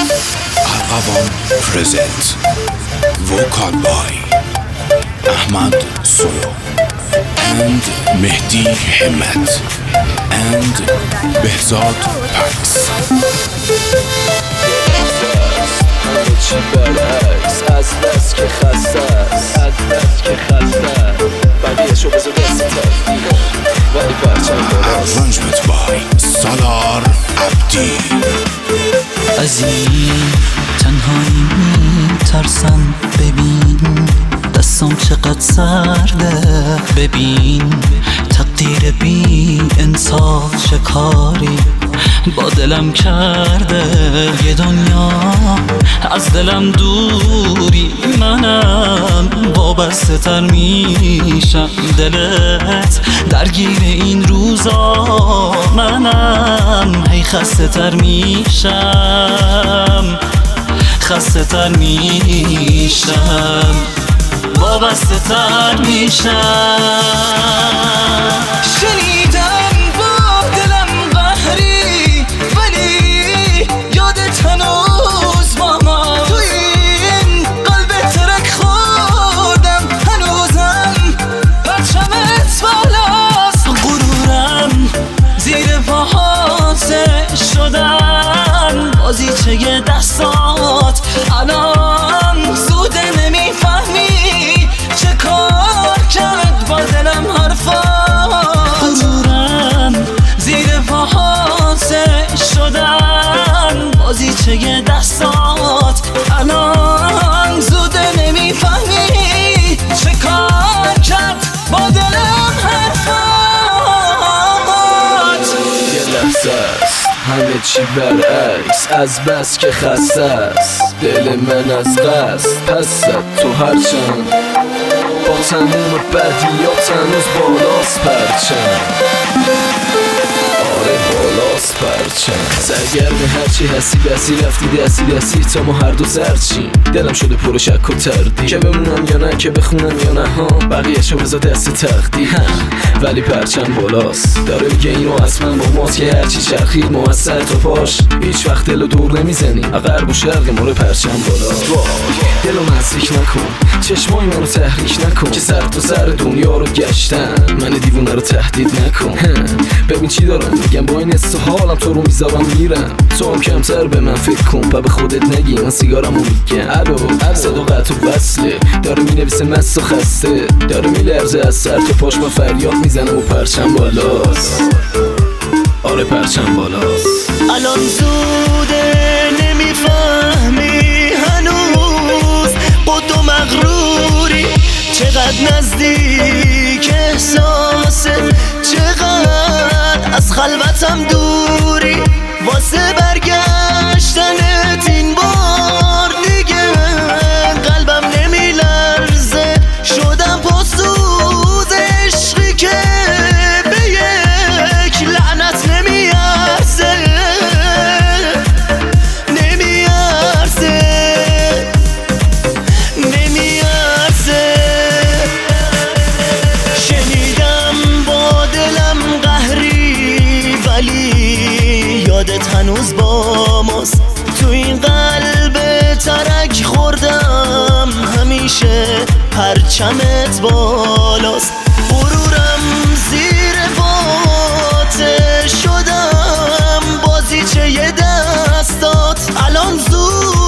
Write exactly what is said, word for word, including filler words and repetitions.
Arghavan presents vocal by Ahmad Soyo and Mehdi Himmat and Behzad Pax. همه چی برعکس، از بس که خسته است، از بس که خسته است. بقیه‌شو بذار دست تقدیر ولی پرچم بالاست. Arrangement by Salar Abdi. از این تنهایی میترسم، ببین دستم چقدر سرده، ببین تقدیر بی انصاف چه کاری با دلم کرده. یه دنیا از دلم دوری، منم وابسته تر میشم. دلت درگیر این روزا، منم هی خسته تر میشم، خسته تر میشم، وابسته تر میشم. شنیدم با دلم قهری، ولی یادت هنوز ماما. تو این قلب ترک خوردم، هنوزم پرچمت بالاست. غرورم زیر پاهات شدن، بازیچه دستات الان زوده. نمیفهمی چه کار کرد با دلم حرفات. غرورم زیر پاهات شدن، بازیچه دستات الان زوده. نمیفهمی چه کار کرد با دلم حرفات. یه لحظه است همه چی برعکس، از بس که خسته است دل من از قصد. پس تو هرچند با تموم بدیات هنوز بالاست پرچم. آره بالاست پرچم. سرگرم هرچی هستی بسی رفتی دستی دستی تا ما هر دو زرچیم. دلم شده پر شک و تردید که بمونم یا نه، که بخونم یا نه ها. بقیه‌شو بذار دست تقدیر ولی پرچم بالاست. داره میگه اینو اصلا با ماست که هرچی چرخید ما از سر تا پاش هیچ وقت دلو دور نمیزنیم. غرب و شرق مورد پرچم بالاست. دلو نزدیک نکن، چشمای منو تحریک نکن که سر تو سر دنیا رو گشتم. من دیوونه رو تهدید نکن. ببین چی دارم میگم، با این حس حالم تو رو میذارم میرم. تو هم کمتر به من فکر کن و به خودت نگی من سیگارمو میگم. الو صدا قطع و وصله، داره مینویسه مست و خسته، داره میلرزه از سر تا پاش. من فریاد میزنم و پرچم بالاست. آره پرچم بالاست. الان زوده نمیفهمی هنوز، قد و مغروری چقدر نزدیک احساسه، چقدر از خلوتم دوری. واسه برگشتنت این بار دیگه قلبم نمیلرزه، شدم پاسوز عشقی که به یک لعنت نمیارزه، نمیارزه، نمیارزه. شنیدم با دلم قهری، ولی یادت هنوز با ماست. تو این قلب ترک خوردم، همیشه پرچمت بالاست. غرورم زیر پات شدم، بازیچه دستات الان زود